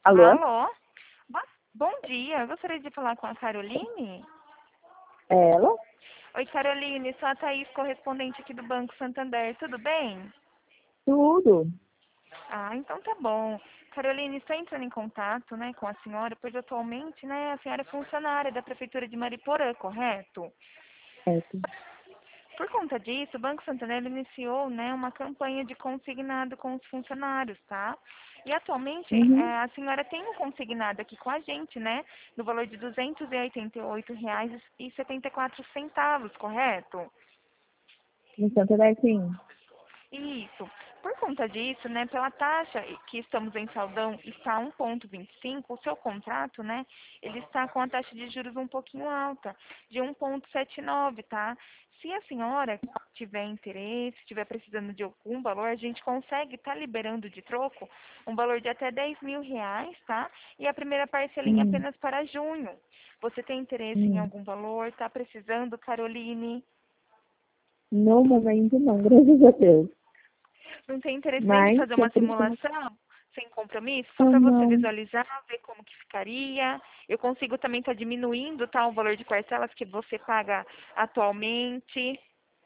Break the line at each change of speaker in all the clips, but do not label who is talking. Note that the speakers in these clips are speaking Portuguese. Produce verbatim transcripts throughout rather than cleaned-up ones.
Alô?
Alô? Bo- Bom dia, eu gostaria de falar com a Caroline.
É ela?
Oi, Caroline, sou a Thaís, correspondente aqui do Banco Santander, tudo bem?
Tudo.
Ah, então tá bom. Caroline, estou entrando em contato, né, com a senhora, pois atualmente, né, a senhora é funcionária da Prefeitura de Mariporã, correto?
Certo.
Por conta disso, o Banco Santander iniciou, né, uma campanha de consignado com os funcionários, tá? E atualmente
Uhum.
eh, a senhora tem um consignado aqui com a gente, né, no valor de duzentos e oitenta e oito reais e setenta e quatro centavos, correto?
No Santander, sim.
Isso. Por conta disso, né, pela taxa que estamos em saldão está um vírgula vinte e cinco, o seu contrato, né, ele está com a taxa de juros um pouquinho alta, de um vírgula setenta e nove, tá? Se a senhora tiver interesse, estiver precisando de algum valor, a gente consegue estar liberando de troco um valor de até dez mil reais, tá? E a primeira parcelinha
Hum.
apenas para junho. Você tem interesse em
Hum.
algum valor? Está precisando, Caroline?
No momento, não, graças a Deus.
Não tem interesse nem de
Mas,
fazer
se eu
uma
preciso...
simulação sem compromisso, só
Ah,
para você
não.
visualizar, ver como que ficaria. Eu consigo também estar diminuindo, tá, o valor de parcelas que você paga atualmente.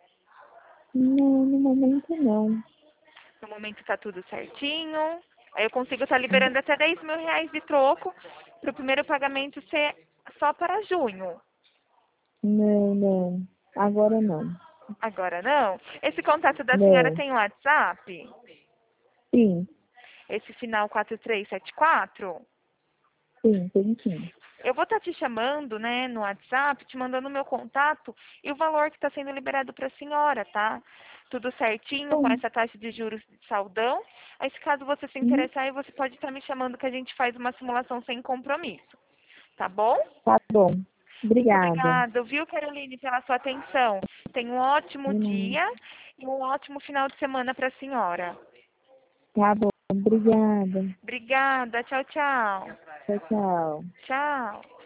Não, no momento, não.
No momento está tudo certinho. Aí eu consigo estar liberando até dez mil reais de troco para o primeiro pagamento ser só para junho.
Não, não. Agora, não.
Agora não. Esse contato da senhora
Não.
tem WhatsApp?
Sim.
Esse final quatro três sete quatro?
Sim, tem sim.
Eu vou estar te chamando, né, no WhatsApp, te mandando o meu contato e o valor que está sendo liberado para a senhora, tá? Tudo certinho, com
Bom.
essa taxa de juros de saldão. Aí, se caso você se
Uhum.
interessar, aí você pode estar me chamando que a gente faz uma simulação sem compromisso, tá bom?
Tá bom.
Muito
Obrigada.
obrigada, viu, Caroline, pela sua atenção. Tenha um ótimo
De nada.
dia e um ótimo final de semana para a senhora.
Tá bom. Obrigada.
Obrigada, tchau, tchau.
Tchau, tchau.
Tchau.